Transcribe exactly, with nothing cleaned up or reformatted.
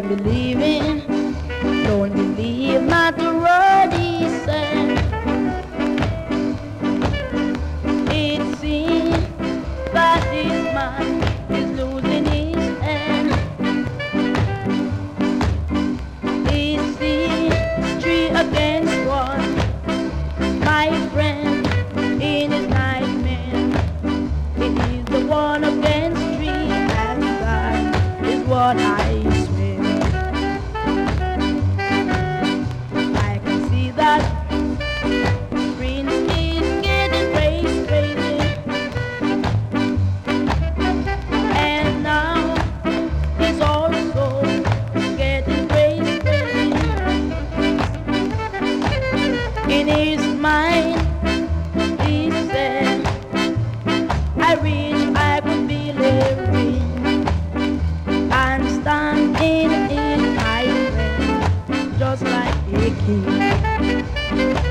believe in, don't believe not the word he said. It seems that this man is losing his head. It seems three against one, my friend, in his nightmare. It is the one against three, and that is what I swear. I can see that Prince is getting crazy, crazy, and now he's also getting crazy, crazy. In his mind, he said, I wish I could be living and standing in my way, just like a king.